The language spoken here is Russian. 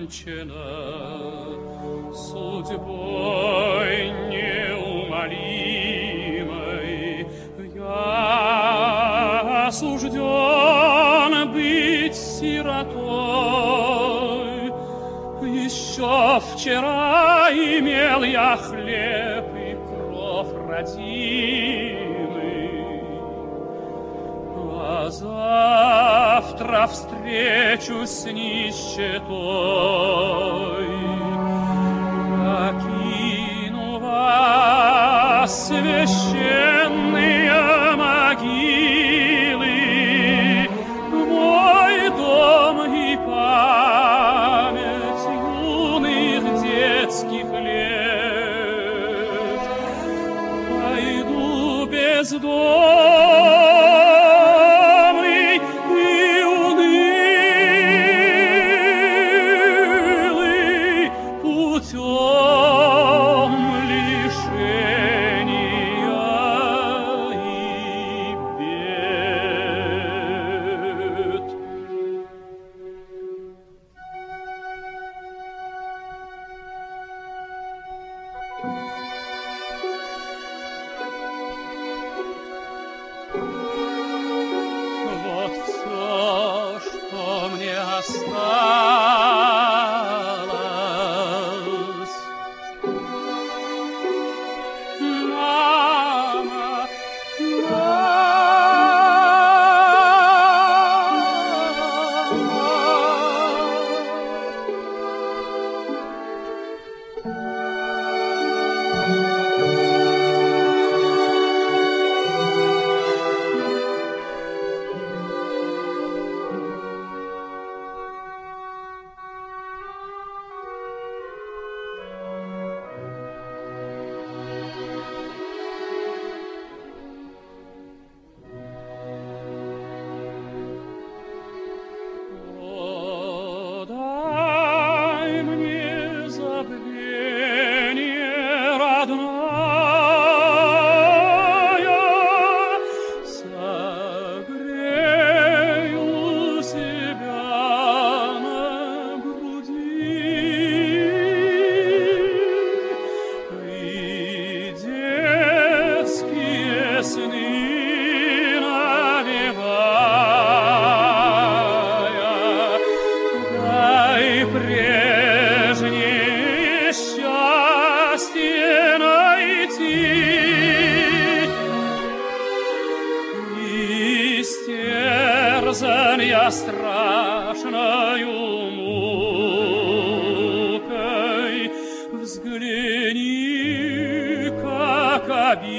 мучена судьбой неумолимой. Я осужден быть сиротой. Еще вчера имел я хлеб и кров родимый, а завтра встречусь с нищетой. Покину вас, священные могилы, мой дом и память юных детских лет. Пойду бездомный и унылый путем лишения и бед. Вот все, что мне осталось. Мама, о, дай мне забвение родное, согрею себя на груди, и детские сны навевая, дай прежнее счастье найти и истерзанья страшною мукой взгляни, как обидно